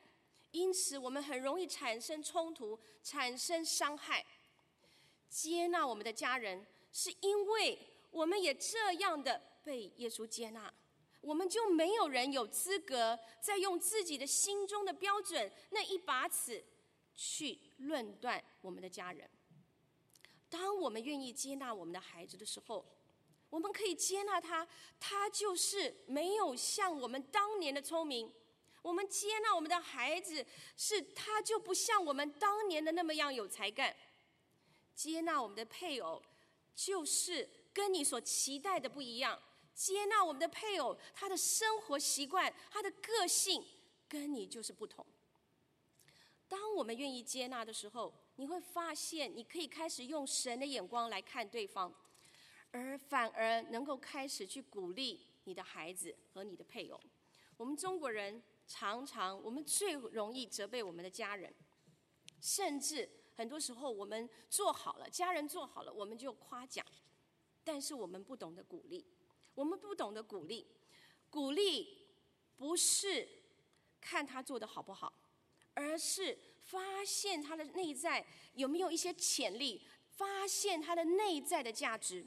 因此我们很容易产生冲突，产生伤害。接纳我们的家人，是因为我们也这样的被耶稣接纳，我们就没有人有资格再用自己的心中的标准那一把尺去论断我们的家人。当我们愿意接纳我们的孩子的时候，我们可以接纳他，他就是没有像我们当年的聪明。我们接纳我们的孩子，是他就不像我们当年的那么样有才干。接纳我们的配偶，就是跟你所期待的不一样。接纳我们的配偶，他的生活习惯，他的个性跟你就是不同。当我们愿意接纳的时候，你会发现你可以开始用神的眼光来看对方，而反而能够开始去鼓励你的孩子和你的配偶。我们中国人常常，我们最容易责备我们的家人，甚至很多时候我们做好了，家人做好了，我们就夸奖，但是我们不懂得鼓励。我们不懂得鼓励，鼓励不是看他做得好不好，而是发现他的内在有没有一些潜力，发现他的内在的价值。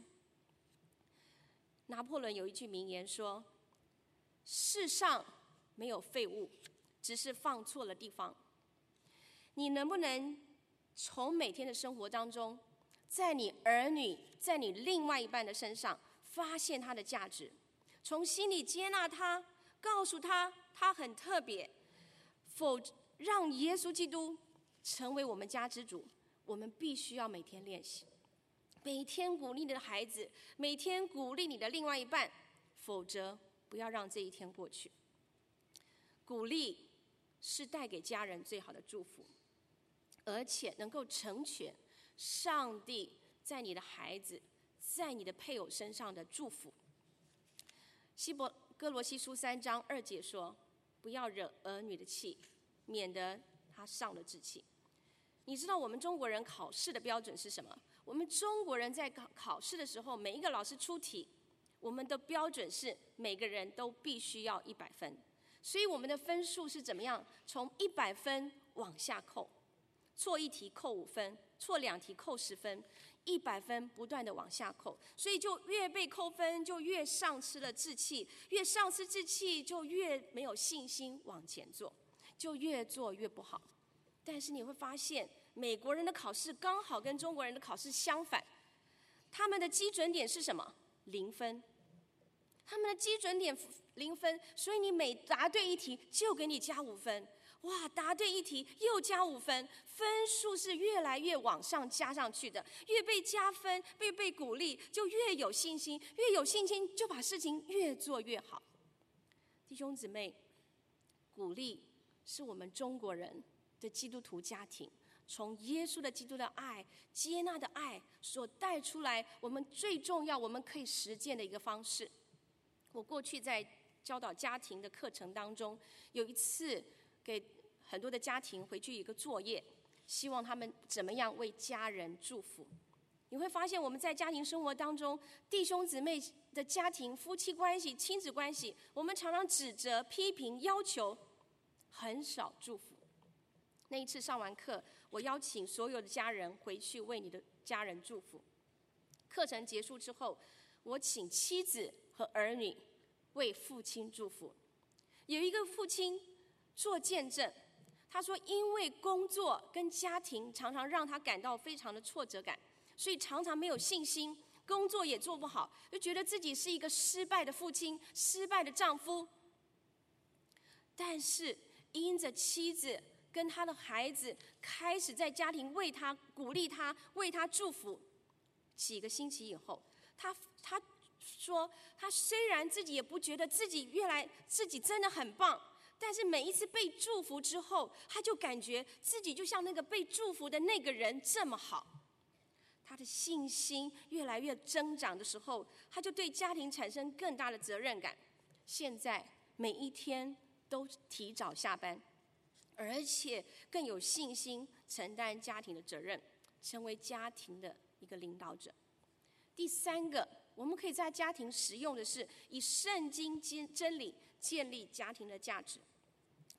拿破仑有一句名言说：世上没有废物，只是放错了地方。你能不能从每天的生活当中，在你儿女，在你另外一半的身上发现他的价值，从心里接纳他，告诉他他很特别，否让耶稣基督成为我们家之主。我们必须要每天练习，每天鼓励你的孩子，每天鼓励你的另外一半，否则不要让这一天过去。鼓励是带给家人最好的祝福，而且能够成全上帝在你的孩子，在你的配偶身上的祝福。希伯哥罗西书三章二节说：不要惹儿女的气，免得他上了志气。你知道我们中国人考试的标准是什么？我们中国人在考考试的时候，每一个老师出题，我们的标准是每个人都必须要一百分。所以我们的分数是怎么样？从一百分往下扣，错一题扣五分，错两题扣十分，一百分不断的往下扣，所以就越被扣分，就越丧失了志气，越丧失志气，就越没有信心往前做，就越做越不好。但是你会发现，美国人的考试刚好跟中国人的考试相反，他们的基准点是什么？零分。他们的基准点零分，所以你每答对一题就给你加五分。哇，答对一题又加五分，分数是越来越往上加上去的，越被加分，越被鼓励，就越有信心，越有信心就把事情越做越好。弟兄姊妹，鼓励是我们中国人的基督徒家庭从耶稣的基督的爱、接纳的爱所带出来，我们最重要我们可以实践的一个方式。我过去在教导家庭的课程当中，有一次给很多的家庭回去一个作业，希望他们怎么样为家人祝福。你会发现我们在家庭生活当中，弟兄姊妹的家庭、夫妻关系、亲子关系，我们常常指责、批评、要求，很少祝福。那一次上完课，我邀请所有的家人回去为你的家人祝福。课程结束之后，我请妻子和儿女为父亲祝福。有一个父亲做见证，他说因为工作跟家庭常常让他感到非常的挫折感，所以常常没有信心，工作也做不好，就觉得自己是一个失败的父亲、失败的丈夫。但是因着妻子跟他的孩子开始在家庭为他鼓励他、为他祝福，几个星期以后，他他说他虽然自己也不觉得自己越来自己真的很棒，但是每一次被祝福之后，他就感觉自己就像那个被祝福的那个人这么好。他的信心越来越增长的时候，他就对家庭产生更大的责任感。现在每一天都提早下班，而且更有信心承担家庭的责任，成为家庭的一个领导者。第三个，我们可以在家庭实用的是以圣经真理建立家庭的价值。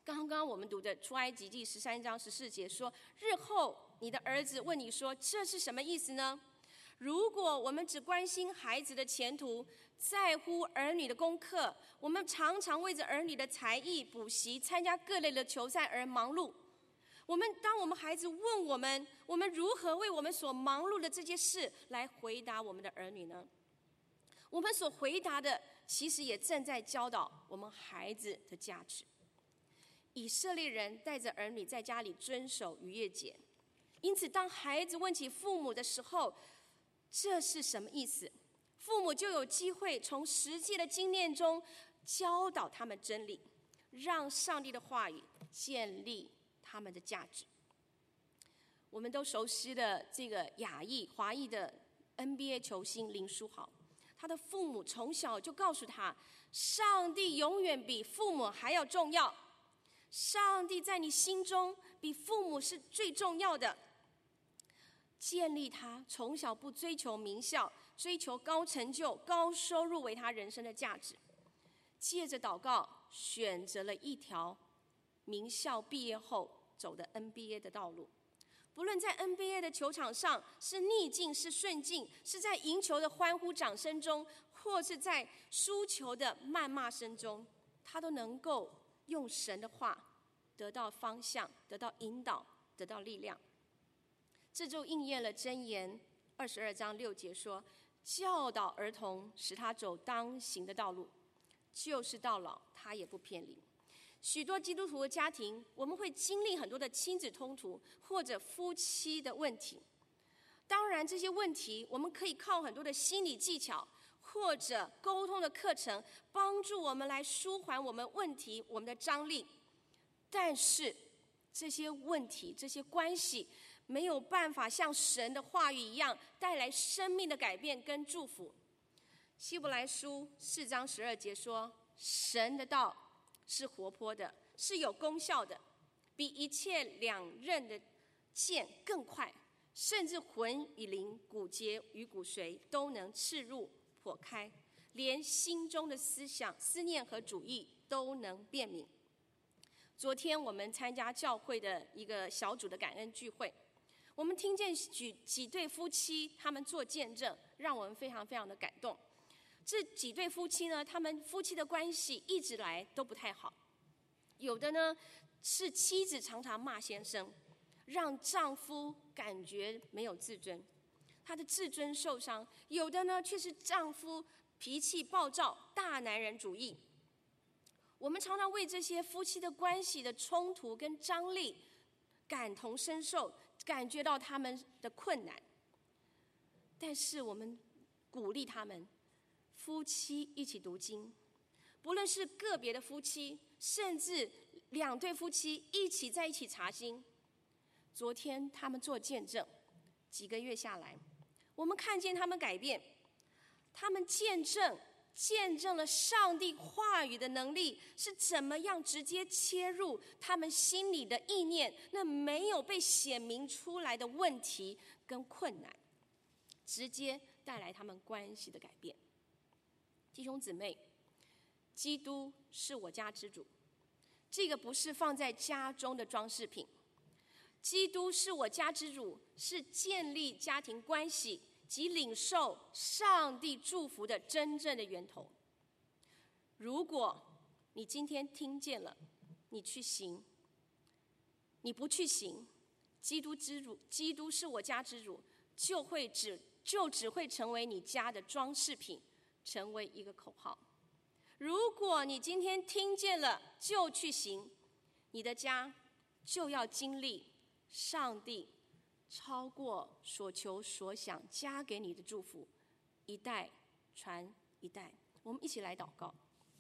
刚刚我们读的出埃及记十三章十四节说，日后你的儿子问你说，这是什么意思呢？如果我们只关心孩子的前途，在乎儿女的功课，我们常常为着儿女的才艺、补习、参加各类的球赛而忙碌。我们当我们孩子问我们，我们如何为我们所忙碌的这些事来回答我们的儿女呢？我们所回答的，其实也正在教导我们孩子的价值。以色列人带着儿女在家里遵守逾越节，因此当孩子问起父母的时候，这是什么意思？父母就有机会从实际的经验中教导他们真理，让上帝的话语建立他们的价值。我们都熟悉的这个亚裔华裔的 N B A 球星林书豪，他的父母从小就告诉他，上帝永远比父母还要重要，上帝在你心中比父母是最重要的。建立他从小不追求名校，追求高成就、高收入为他人生的价值。借着祷告，选择了一条名校毕业后走的 N B A 的道路。不论在 N B A 的球场上是逆境是顺境，是在赢球的欢呼掌声中，或是在输球的谩骂声中，他都能够用神的话得到方向，得到引导，得到力量。这就应验了箴言二十二章六节说，教导儿童，使他走当行的道路，就是到老他也不偏离。许多基督徒的家庭，我们会经历很多的亲子冲突或者夫妻的问题。当然这些问题我们可以靠很多的心理技巧或者沟通的课程帮助我们来舒缓我们问题我们的张力，但是这些问题这些关系没有办法像神的话语一样带来生命的改变跟祝福。希伯来书四章十二节说，神的道是活泼的，是有功效的，比一切两刃的剑更快，甚至魂与灵、骨节与骨髓都能刺入剖开，连心中的思想、思念和主意都能辨明。昨天我们参加教会的一个小组的感恩聚会，我们听见几几对夫妻他们做见证，让我们非常非常的感动。这几对夫妻呢，他们夫妻的关系一直来都不太好。有的呢是妻子常常骂先生，让丈夫感觉没有自尊，他的自尊受伤；有的呢却是丈夫脾气暴躁，大男人主义。我们常常为这些夫妻的关系的冲突跟张力感同身受，感觉到他们的困难。但是我们鼓励他们夫妻一起读经，不论是个别的夫妻，甚至两对夫妻一起在一起查经。昨天他们做见证，几个月下来，我们看见他们改变，他们见证见证了上帝话语的能力是怎么样直接切入他们心里的意念，那没有被显明出来的问题跟困难，直接带来他们关系的改变。弟兄姊妹，基督是我家之主，这个不是放在家中的装饰品。基督是我家之主，是建立家庭关系及领受上帝祝福的真正的源头。如果你今天听见了，你去行，你不去行，基督之主，基督是我家之主，就会只就只会成为你家的装饰品，成为一个口号。如果你今天听见了就去行，你的家就要经历上帝超过所求所想加给你的祝福，一代传一代。我们一起来祷告。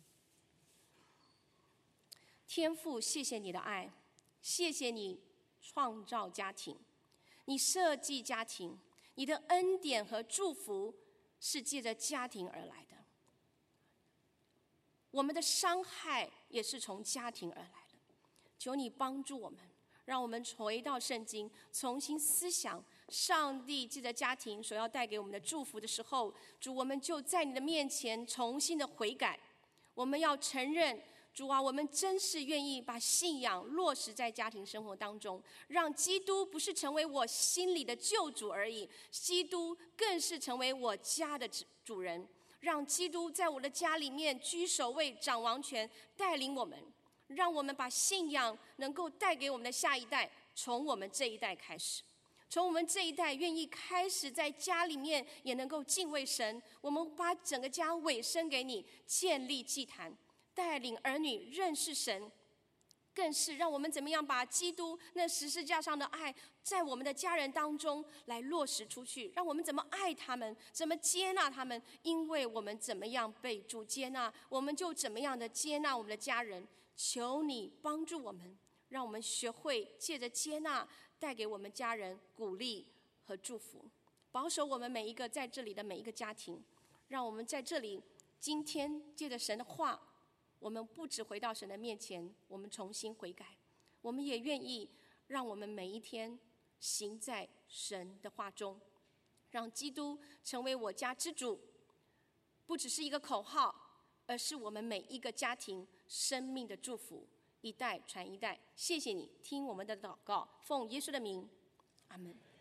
天父，谢谢你的爱，谢谢你创造家庭，你设计家庭，你的恩典和祝福是借着家庭而来的。我们的伤害也是从家庭而来的。求你帮助我们，让我们回到圣经，重新思想上帝借着家庭所要带给我们的祝福的时候，主，我们就在你的面前重新的悔改。我们要承认主啊，我们真是愿意把信仰落实在家庭生活当中，让基督不是成为我心里的救主而已，基督更是成为我家的主人，让基督在我的家里面居首位、掌王权，带领我们，让我们把信仰能够带给我们的下一代，从我们这一代开始。从我们这一代愿意开始在家里面也能够敬畏神，我们把整个家委身给你，建立祭坛，带领儿女认识神，更是让我们怎么样把基督那十字架上的爱在我们的家人当中来落实出去，让我们怎么爱他们，怎么接纳他们，因为我们怎么样被主接纳，我们就怎么样的接纳我们的家人。求你帮助我们，让我们学会借着接纳带给我们家人鼓励和祝福，保守我们每一个在这里的每一个家庭，让我们在这里今天借着神的话，我们不只回到神的面前，我们重新悔改，我们也愿意让我们每一天行在神的话中，让基督成为我家之主，不只是一个口号，而是我们每一个家庭生命的祝福，一代传一代。谢谢你听我们的祷告，奉耶稣的名，阿们。